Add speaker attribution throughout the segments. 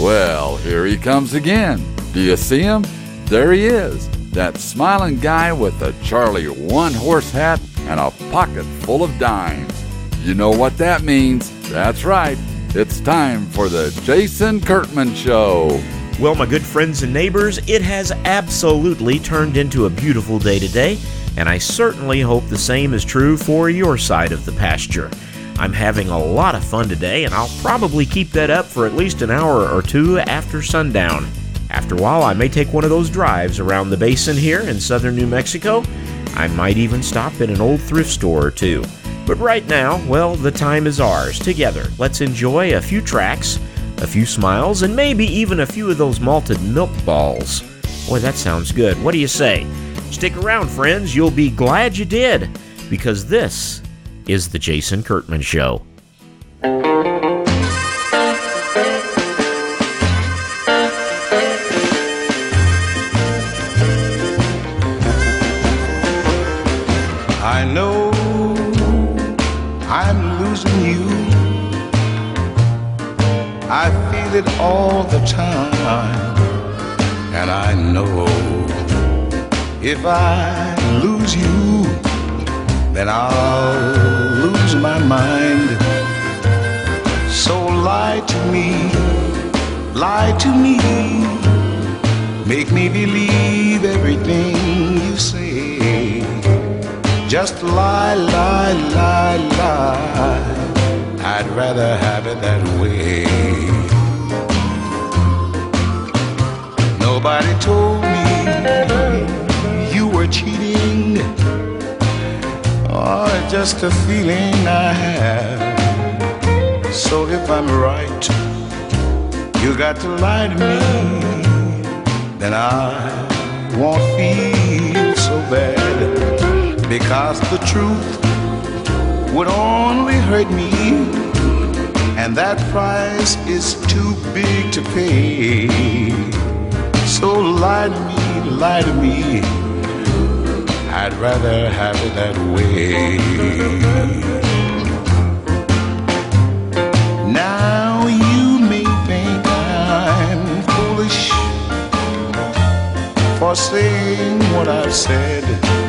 Speaker 1: Well, here he comes again. Do you see him? There he is, that smiling guy with the Charlie one-horse hat and a pocket full of dimes. You know what that means. That's right. It's time for the Jason Kurtman Show.
Speaker 2: Well, my good friends and neighbors, it has absolutely turned into a beautiful day today, and I certainly hope the same is true for your side of the pasture. I'm having a lot of fun today, and I'll probably keep that up for at least an hour or two after sundown. After a while, I may take one of those drives around the basin here in southern New Mexico. I might even stop in an old thrift store or two. But right now, well, the time is ours. Together, let's enjoy a few tracks, a few smiles, and maybe even a few of those malted milk balls. Boy, that sounds good. What do you say? Stick around, friends. You'll be glad you did, because this is the Jason Kurtman Show.
Speaker 3: I know I'm losing you. I feel it all the time. And I know if I lose you, then I'll lose my mind. So lie to me, make me believe everything you say. Just lie, lie, lie, lie. I'd rather have it that way. Nobody told me you were cheating. Oh, it's just a feeling I have. So if I'm right, you got to lie to me. Then I won't feel so bad. Because the truth would only hurt me, and that price is too big to pay. So lie to me, I'd rather have it that way. Now you may think I'm foolish for saying what I've said,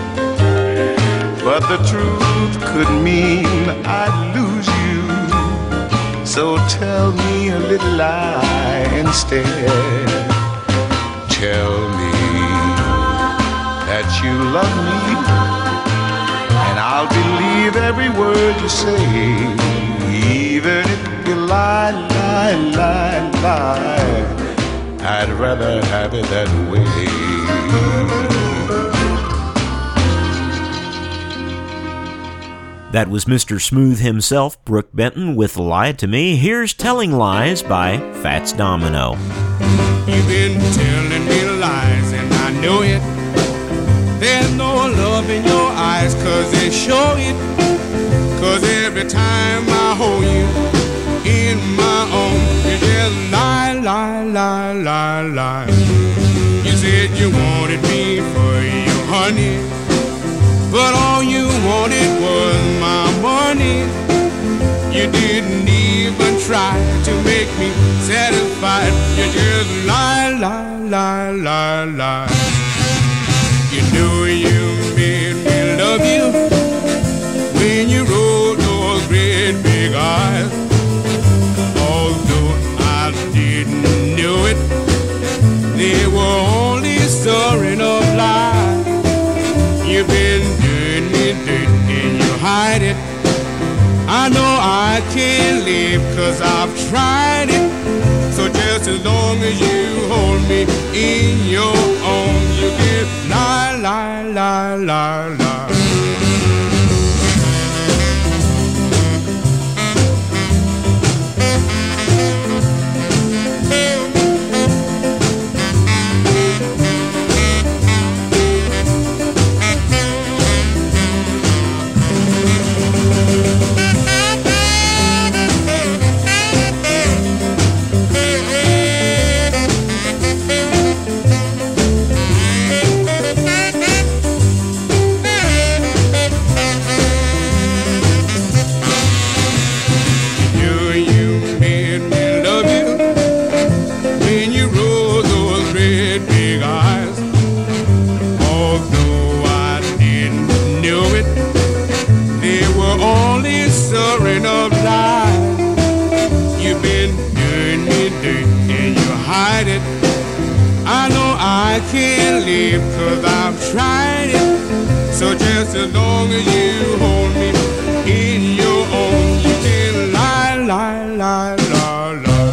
Speaker 3: but the truth could mean I'd lose you. So tell me a little lie instead. Tell me that you love me, and I'll believe every word you say. Even if you lie, lie, lie, lie, I'd rather have it that way.
Speaker 2: That was Mr. Smooth himself, Brooke Benton, with Lie to Me. Here's Telling Lies by Fats Domino.
Speaker 4: You've been telling me lies and I know it. There's no love in your eyes, cause they show it. Cause every time I hold you in my arms, you just lie, lie, lie, lie, lie. You said you wanted me for your honey, but all you wanted was my money. You didn't even try to make me satisfied. You just lie, lie, lie, lie, lie. You knew you made me love you when you rolled those great big eyes. Although I didn't know it, they were only stirring up lies. You've been doing me dirty and you hide it. I know I can't live cause I've tried it. So just as long as you hold me in your arms, you can lie, lie, lie, lie, lie. hide it. I know I can't live 'cause I've tried it. So just as long as you hold me in your own, you can lie, lie, lie, lie, lie.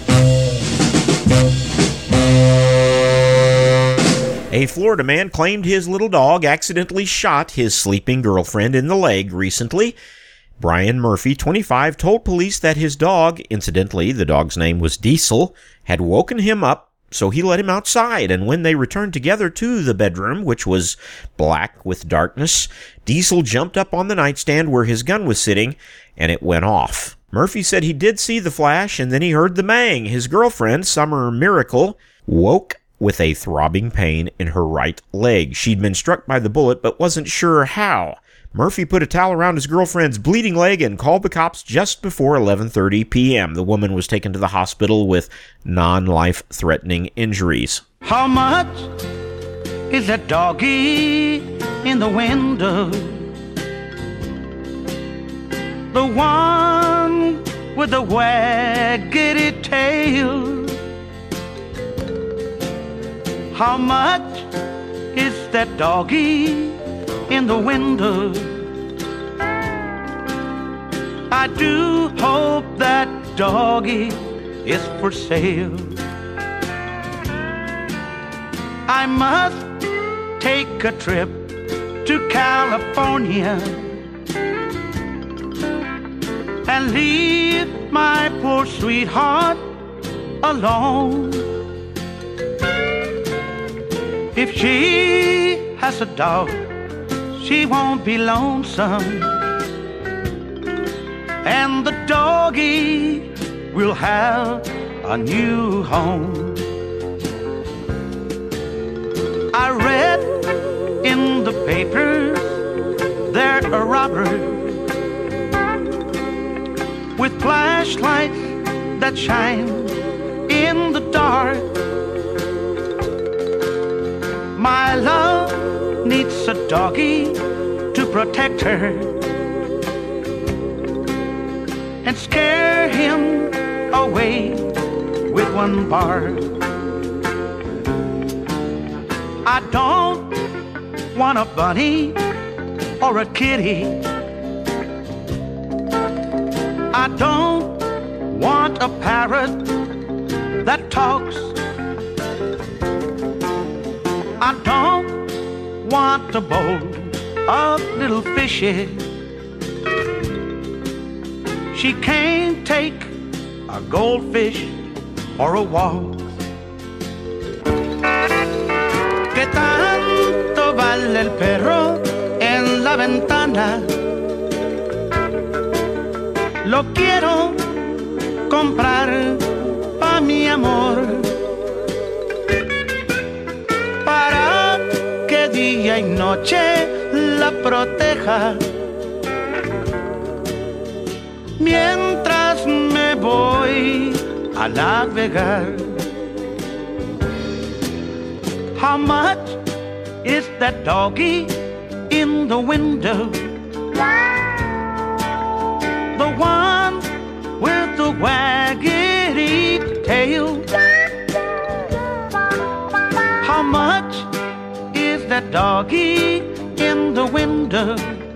Speaker 2: A Florida man claimed his little dog accidentally shot his sleeping girlfriend in the leg recently. Brian Murphy, 25, told police that his dog, incidentally, the dog's name was Diesel, had woken him up, so he let him outside, and when they returned together to the bedroom, which was black with darkness, Diesel jumped up on the nightstand where his gun was sitting, and it went off. Murphy said he did see the flash, and then he heard the bang. His girlfriend, Summer Miracle, woke with a throbbing pain in her right leg. She'd been struck by the bullet, but wasn't sure how. Murphy put a towel around his girlfriend's bleeding leg and called the cops just before 11:30 p.m. The woman was taken to the hospital with non-life-threatening injuries.
Speaker 5: How much is that doggy in the window? The one with the waggedy tail. How much is that doggy in the window? I do hope that doggy is for sale. I must take a trip to California and leave my poor sweetheart alone. If she has a dog, she won't be lonesome, and the doggy will have a new home. I read in the paper there are robbers with flashlights that shine in the dark. My love needs a doggy to protect her and scare him away with one bark. I don't want a bunny or a kitty. I don't want a parrot that talks. I don't want a bowl of little fishes. She can't take a goldfish or a walk. ¿Qué tanto vale el perro en la ventana? Lo quiero comprar pa' mi amor, para que día y noche la proteja, mientras me voy a navegar. How much is that doggy in the window? The one with the waggedy tail. How much is that doggy in the window?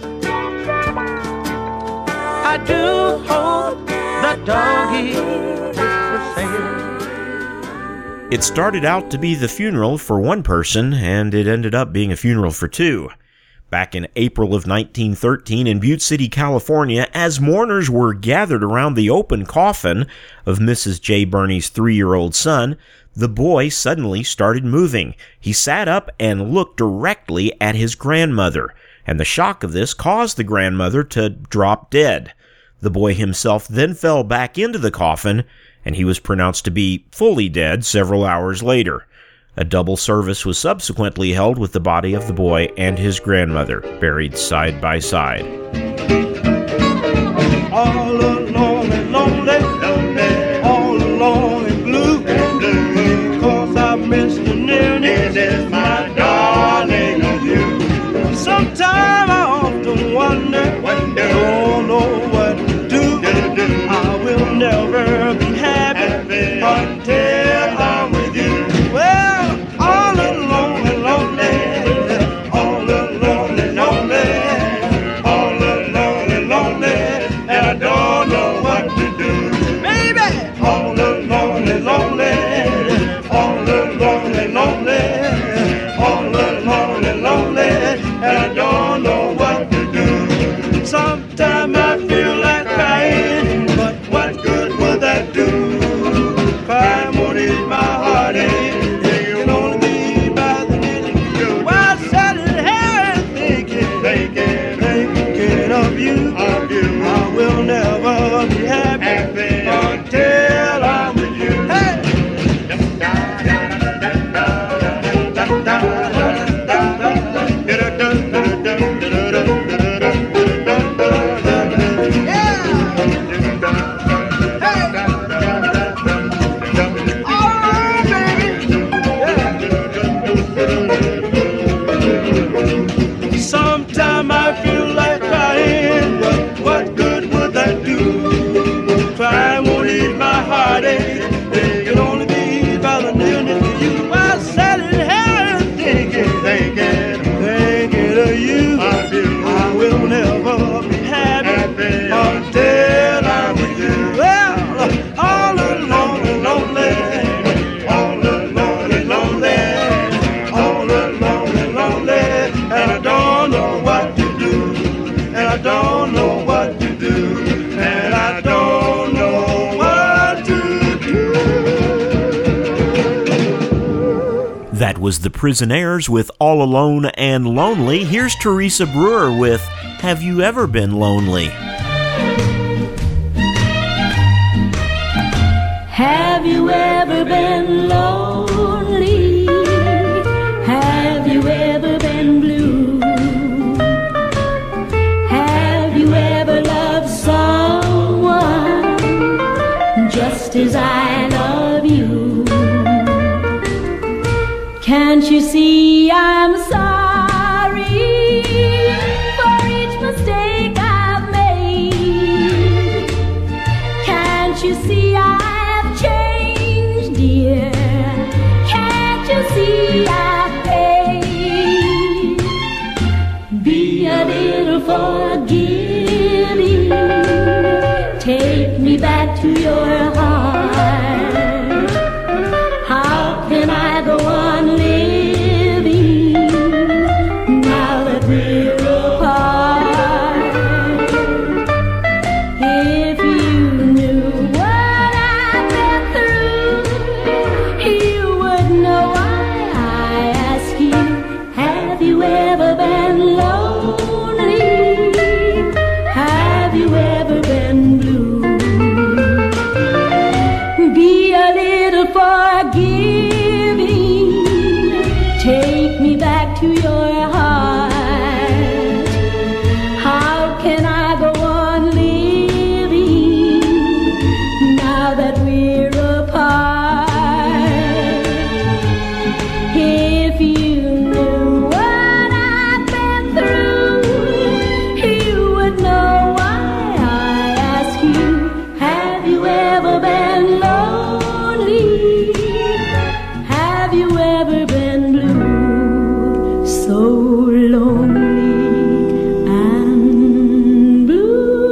Speaker 5: I do hope that doggy is for sale.
Speaker 2: It started out to be the funeral for one person, and it ended up being a funeral for two. Back in April of 1913 in Butte City, California, as mourners were gathered around the open coffin of Mrs. J. Burney's 3-year-old son, the boy suddenly started moving. He sat up and looked directly at his grandmother, and the shock of this caused the grandmother to drop dead. The boy himself then fell back into the coffin, and he was pronounced to be fully dead several hours later. A double service was subsequently held with the body of the boy and his grandmother buried side by side.
Speaker 6: All alone and lonely, lonely, all alone and blue, because I miss the nearness, my darling of you. Sometimes I often wonder, don't know what to do. I will never be happy until I lonely, all alone, lonely, all alone, lonely, and I don't know what to do. Sometimes I feel like crying, but what good will that do? Crying won't ease my heartache. It can only be by the minute you. While sitting here thinking of you, I will never be happy until I'm with you. Hey! Sometimes I feel like crying, but what good would that do? Crying won't ease my heartache. It can only be by the nearness of you. I sat in here thinking of you. I will never be happy until I'm with you. Well, all alone, lonely, all alone, lonely, all alone, lonely, and I don't know what to do, and I don't know what to do, and I don't know what to do.
Speaker 2: That was the Prisonaires with All Alone and Lonely. Here's Teresa Brewer with Have You Ever Been Lonely?
Speaker 7: Have you ever been lonely? Have you ever been blue? Have you ever loved someone just as I love you? Can't you see I'm sorry for each mistake I've made? Can't you see I've changed, dear? Can't you see I've paid? Be a little forgiving. Take me back to your heart. How can I go on living now that we're apart? If you knew what I've been through, you would know why I ask you. Have you ever been lonely? Have you ever been blue? Be a little forgiving. Take me back to your heart. How can I go on living now that we're apart? If you knew what I've been through, you would know why I ask you. Have you ever been lonely? Have you ever been blue? So lonely and blue.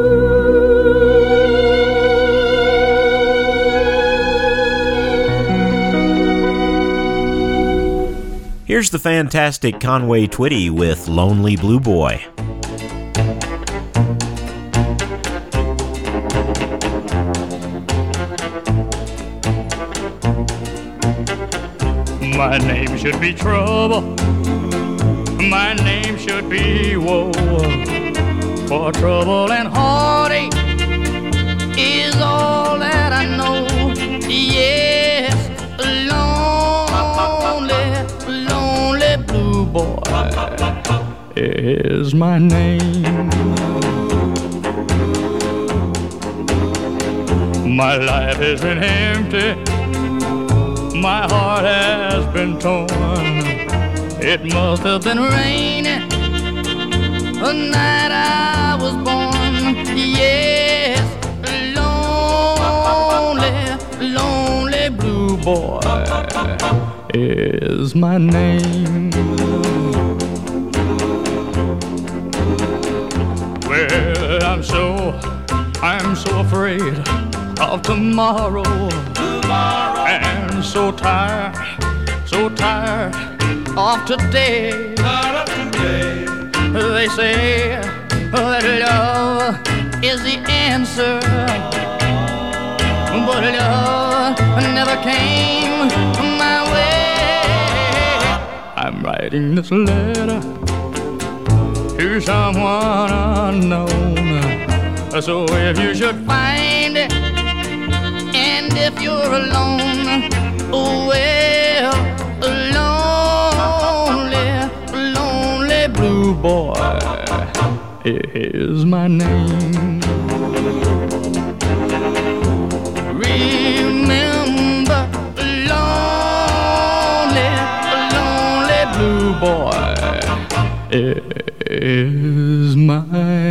Speaker 2: Here's the fantastic Conway Twitty with Lonely Blue Boy.
Speaker 8: My name should be trouble. My name should be woe. For trouble and heartache is all that I know. Yes, lonely, lonely blue boy is my name. My life has been empty. My heart has been torn. It must have been raining the night I was born. Yes, lonely, lonely blue boy is my name. Well, I'm so afraid of tomorrow. so tired of today. They say that love is the answer, but love never came my way. I'm writing this letter to someone unknown, so if you should find it, and if you're alone, oh well, lonely blue boy is my name. Remember, lonely blue boy is my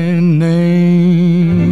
Speaker 8: name.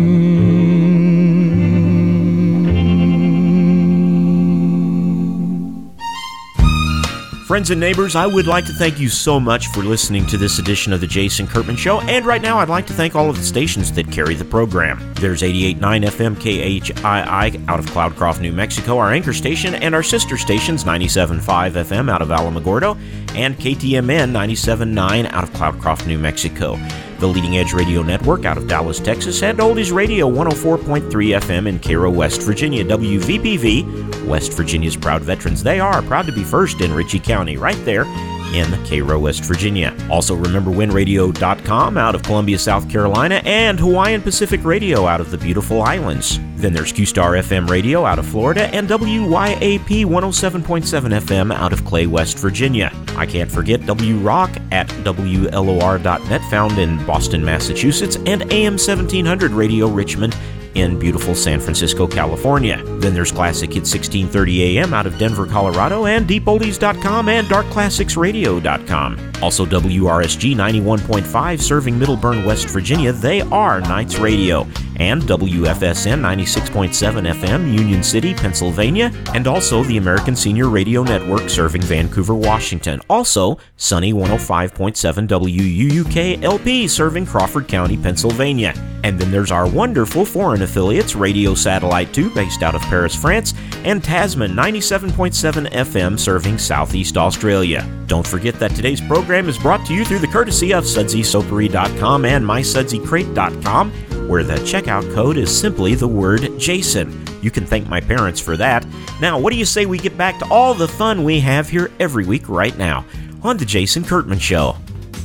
Speaker 2: Friends and neighbors, I would like to thank you so much for listening to this edition of the Jason Kurtman Show, and right now I'd like to thank all of the stations that carry the program. There's 88.9 FM KHII out of Cloudcroft, New Mexico, our anchor station, and our sister stations 97.5 FM out of Alamogordo, and KTMN 97.9 out of Cloudcroft, New Mexico. The Leading Edge Radio Network out of Dallas, Texas, and Oldies Radio 104.3 FM in Cairo, West Virginia. WVPV, West Virginia's proud veterans. They are proud to be first in Ritchie County, right there in Cairo, West Virginia. Also remember winradio.com out of Columbia, South Carolina, and Hawaiian Pacific Radio out of the beautiful islands. Then there's QStar FM Radio out of Florida and WYAP 107.7 FM out of Clay, West Virginia. I can't forget WRock at WLOR.net found in Boston, Massachusetts, and AM 1700 Radio Richmond in beautiful San Francisco, California. Then there's Classic Hit 1630 AM out of Denver, Colorado, and DeepOldies.com and DarkClassicsRadio.com. Also WRSG 91.5 serving Middleburn, West Virginia. They are Knights Radio. And WFSN 96.7 FM, Union City, Pennsylvania, and also the American Senior Radio Network serving Vancouver, Washington. Also, Sunny 105.7 WUUK LP serving Crawford County, Pennsylvania. And then there's our wonderful foreign affiliates, Radio Satellite 2 based out of Paris, France, and Tasman 97.7 FM serving Southeast Australia. Don't forget that today's program is brought to you through the courtesy of SudsySoapery.com and MySudsyCrate.com, where the checkout code is simply the word Jason. You can thank my parents for that. Now, what do you say we get back to all the fun we have here every week right now on The Jason Kurtman Show?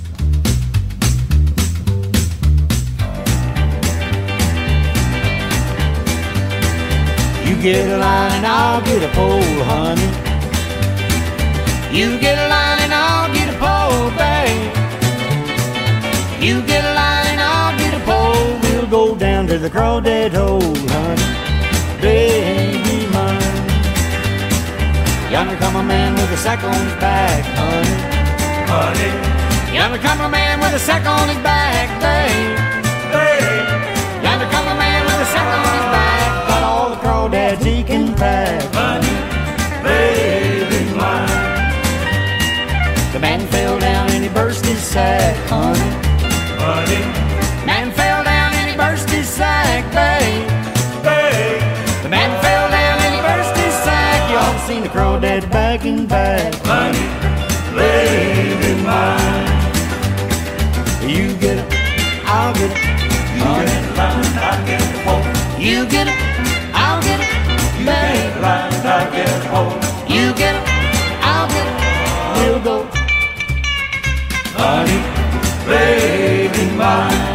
Speaker 6: You get a line and I'll get a pole, honey. You get a line and I'll get a pole, babe. You get a line and I'll get a pole. We'll go down to the crawdad hole, honey, baby mine. Yonder come a man with a sack on his back, honey, honey. Yonder come a man with a sack on his back, babe, babe. Yonder come a man with a sack on his back. Got all the crawdads he can pack, honey, baby mine. The man fell down and he burst his sack, honey, honey. Man fell down and he burst his sack, babe, babe. The man fell down and he burst his sack. You ought to seen the crawdad back and back, honey, baby mine. You get it, I'll get it. You get it, I'll get it, oh. You get it, I'll get it, babe. I'll get it, oh. You get it, I'll get it. We'll go, honey, baby mine.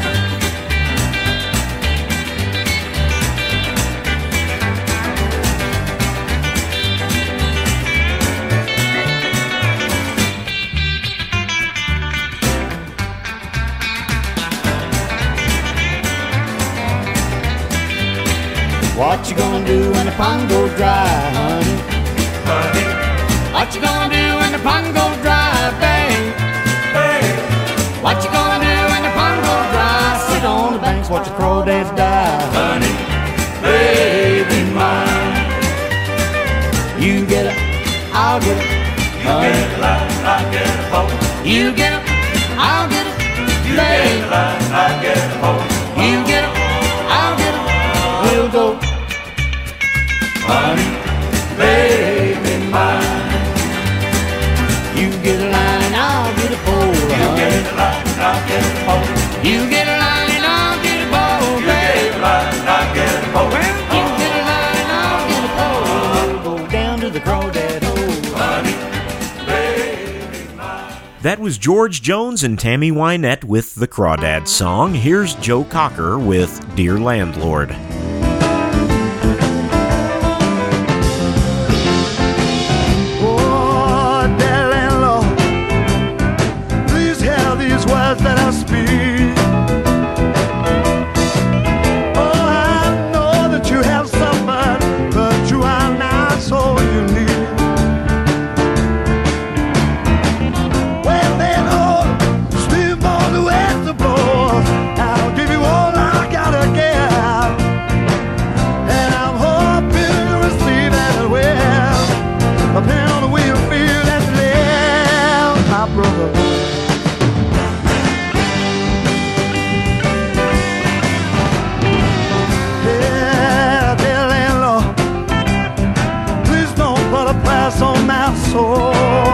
Speaker 6: What you gonna do when the pond goes dry, honey? Honey. What you gonna do when the pond goes dry, babe? Babe. What you gonna do when the pond goes dry? Sit on the banks, watch the crawdads die, honey, baby mine. You get it, I'll get it, honey. You get it, I'll get it, oh. You get it, I'll get it, babe. You get it, I'll get it, oh. You get it, I'll get it, we'll go, honey, baby.
Speaker 8: You get a line and I'll get a pole.
Speaker 6: Get a line and I'll get a pole.
Speaker 8: You get a line and I'll get a pole. Go down to the crawdad hole.
Speaker 6: Honey, baby, mine.
Speaker 2: That was George Jones and Tammy Wynette with the Crawdad song. Here's Joe Cocker with Dear Landlord.
Speaker 3: Oh, dear landlord, please hear these words that I speak. Oh, I know that you have suffered, but you are not so unique. Well, then, oh, sleep on the west of board. I'll give you all I gotta give, and I'm hoping to receive as well. Depending on the way you feel that's left, my brother. Yeah, dear landlord, please don't put a price on my soul.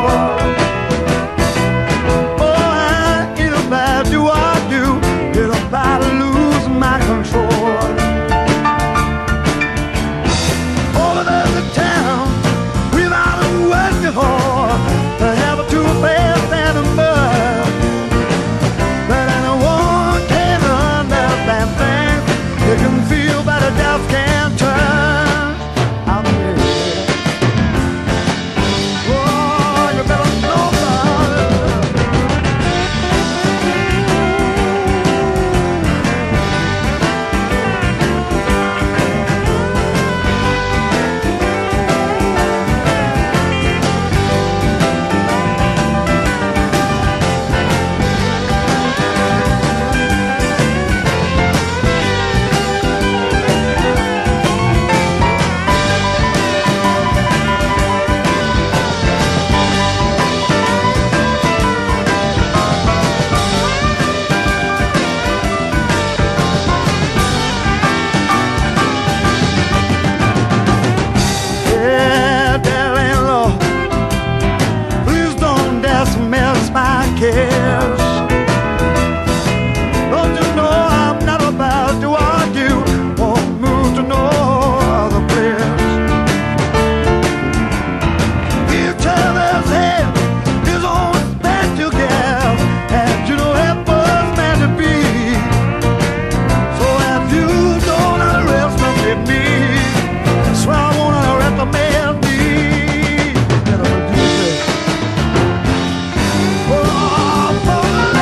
Speaker 3: Oh, I ain't about to argue, it's about to lose my control. Over there's a town without a word before, they have a too fast and a mud. But anyone can understand things you can feel, but a doubt can turn. I'm here. Oh, you better know about it. Yeah, dear landlord, please don't dismiss my case. Don't you know I'm not about to argue or move to no other place. Each other's head is on a special gal, and you know that was meant to be. So if you don't underestimate me, that's why I wanna recommend me. Better believe it. Oh, for the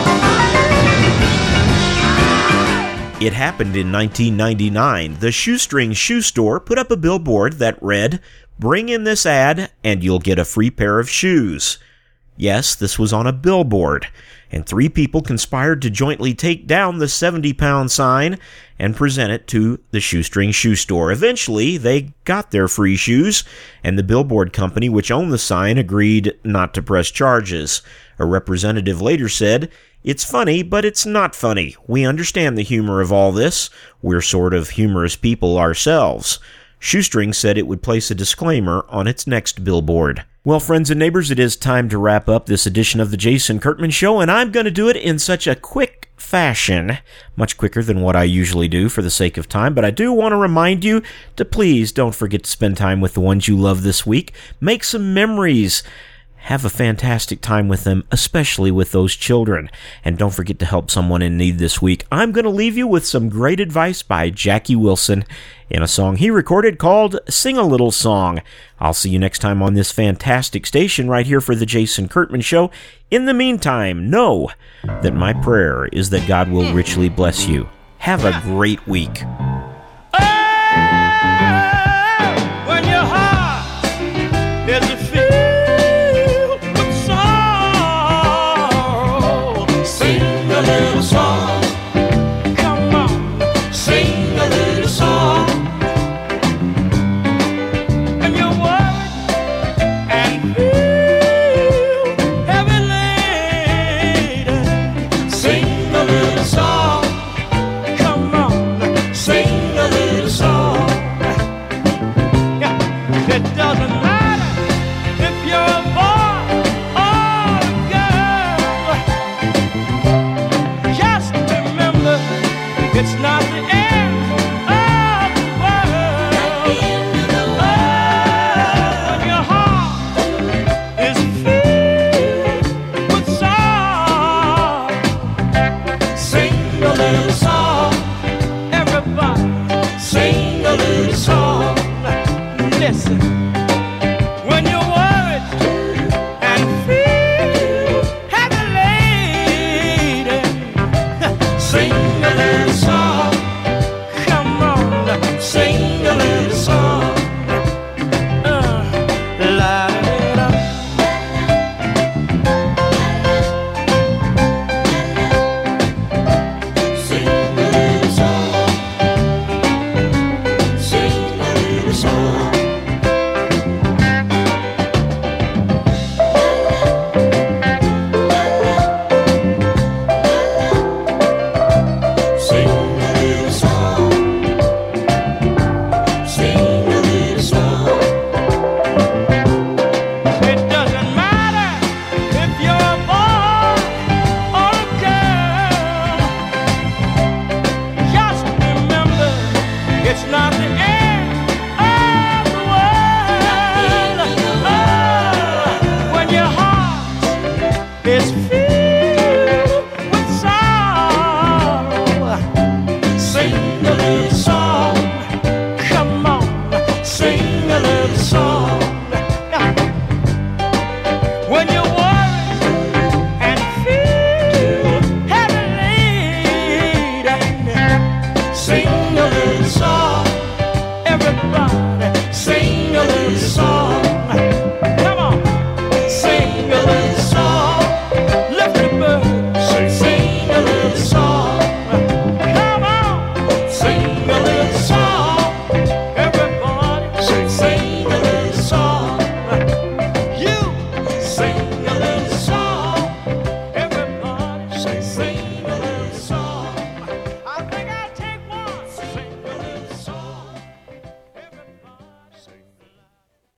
Speaker 3: land.
Speaker 2: It happened in 1999. The Shoestring Shoe Store put up a billboard that read, "Bring in this ad and you'll get a free pair of shoes." Yes, this was on a billboard, and 3 people conspired to jointly take down the 70-pound sign and present it to the Shoestring Shoe Store. Eventually, they got their free shoes, and the billboard company which owned the sign agreed not to press charges. A representative later said, "It's funny, but it's not funny. We understand the humor of all this. We're sort of humorous people ourselves." Shoestring said it would place a disclaimer on its next billboard. Well, friends and neighbors, it is time to wrap up this edition of the Jason Kurtman Show, and I'm going to do it in such a quick fashion, much quicker than what I usually do for the sake of time, but I do want to remind you to please don't forget to spend time with the ones you love this week. Make some memories. Have a fantastic time with them, especially with those children. And don't forget to help someone in need this week. I'm going to leave you with some great advice by Jackie Wilson in a song he recorded called Sing a Little Song. I'll see you next time on this fantastic station right here for the Jason Kurtman Show. In the meantime, know that my prayer is that God will richly bless you. Have a great week.
Speaker 6: When your heart is filled with sorrow, sing a little song. Come on, sing a little song. And you're worried and feel heavy laden, sing a little song. Come on, sing a little song. Yeah, it doesn't matter love song.